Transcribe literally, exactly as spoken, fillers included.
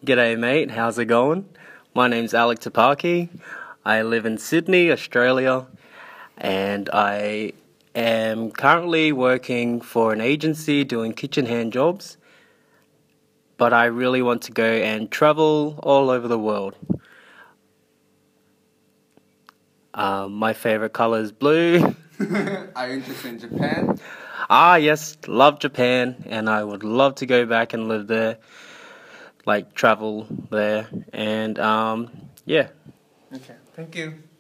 G'day mate, how's it going? My name's Alec Tapaki. I live in Sydney, Australia, and I am currently working for an agency doing kitchen hand jobs, but I really want to go and travel all over the world. Um, my favorite color is blue. Are you interested in Japan? Ah, yes, love Japan, and I would love to go back and live there, like travel there, and um, yeah. Okay, thank you.